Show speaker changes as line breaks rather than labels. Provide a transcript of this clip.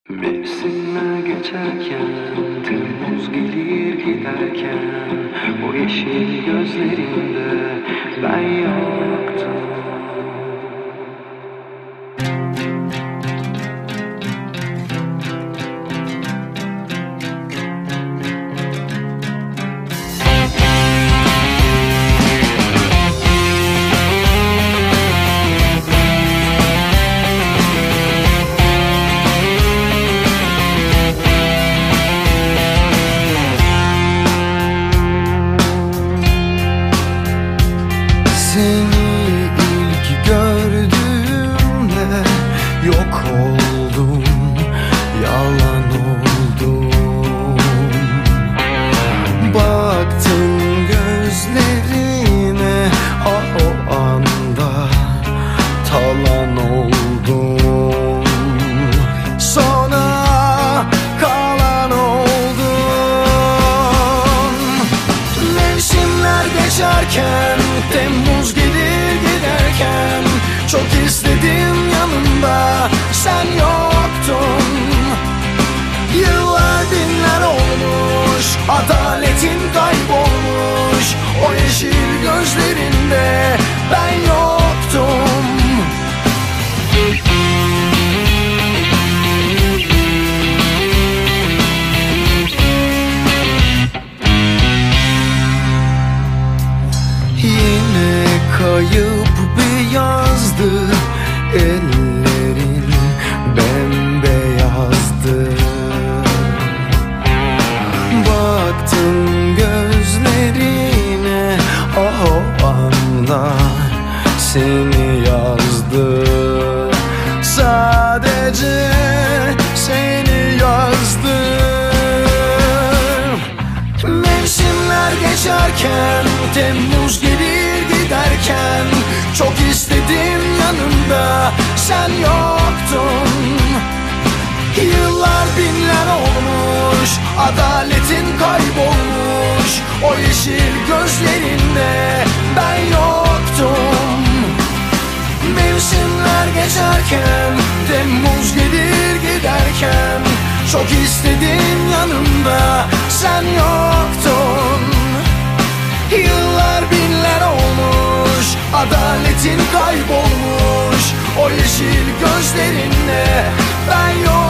Mevsimler geçerken, Temmuz gelir giderken, o yeşil gözlerinde ben yoktum.
Seni ilk gördüğümde yok oldum, yalan oldum. Baktım gözlerine, o anda talan oldum. Sona kalan oldum. Mevsimler geçerken, Temmuz gelir giderken, çok istedim yanımda, sen yoktun. Yıllar binler olmuş, adaletin kaybolmuş, o yeşil gözlerinde ben yoktum. Yine kayıp bir yazdı, ellerin bembeyazdı. Baktım gözlerine, o anda seni yazdı. Sadece seni yazdım. Mevsimler geçerken, Temmuz gelir giderken, çok istedim yanımda, sen yoktun. Yıllar binler olmuş, adaletin kaybolmuş, o yeşil gözlerinde ben yoktum. Mevsimler geçerken, Temmuz gelir giderken, çok istedim yanımda, sen yoktun. Yıllar binler olmuş, adaletin kaybolmuş, o yeşil gözlerinde ben yoktum.